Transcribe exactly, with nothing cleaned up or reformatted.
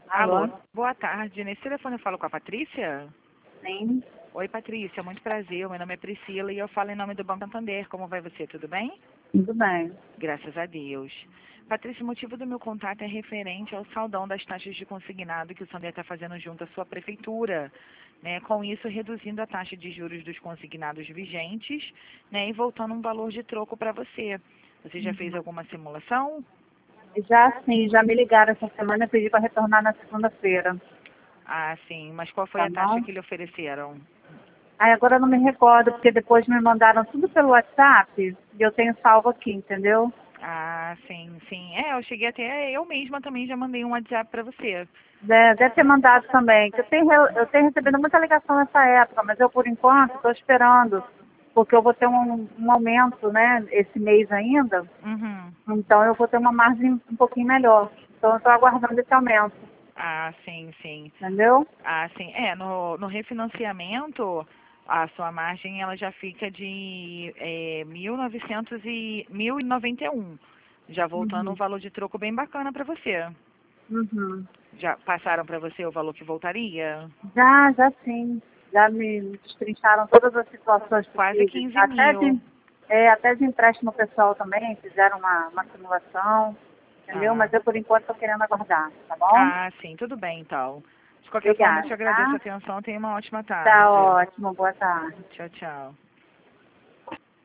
Alô? Alô, boa tarde. Nesse telefone eu falo com a Patrícia? Sim, Oi, Patrícia, muito prazer. Meu nome é Priscila e eu falo em nome do Banco Santander. Como vai você? Tudo bem? tudo bem. Graças a Deus. Patrícia, o motivo do meu contato é referente ao saldão das taxas de consignado que o Santander está fazendo junto à sua prefeitura. Né, com isso, reduzindo a taxa de juros dos consignados vigentes, né, e voltando um valor de troco para você. Você já fez alguma simulação? Já sim, já me ligaram essa semana e pedi para retornar na segunda-feira, Ah, sim. Mas qual foi tá a taxa bom? que lhe ofereceram? Aí agora eu não me recordo, porque depois me mandaram tudo pelo WhatsApp e eu tenho salvo aqui, entendeu? Ah, sim, sim. É, eu cheguei até, eu mesma também já mandei um WhatsApp para você. De- Deve ter mandado também, que eu tenho, re- eu tenho recebido muita ligação nessa época, mas eu por enquanto estou esperando, porque eu vou ter um, um aumento, né, esse mês ainda, Uhum. então eu vou ter uma margem um pouquinho melhor. Então eu estou aguardando esse aumento, Ah, sim, sim. entendeu? Ah, sim. É, no, no refinanciamento, a sua margem ela já fica de é, mil e novecentos e mil e noventa e um, já voltando um Uhum. valor de troco bem bacana para você. Uhum. Já passaram para você o valor que voltaria? Já, já sim. Já me destrincharam todas as situações Quase possíveis. quinze Até mil. de, é, até de empréstimo pessoal também, fizeram uma, uma simulação, entendeu? Ah, Mas eu por enquanto estou querendo aguardar, tá bom? ah, sim, tudo bem então. De qualquer forma, eu te Obrigada, agradeço a tá? atenção. Tenha uma ótima Tá tarde. ótimo, boa tarde. Tchau, tchau.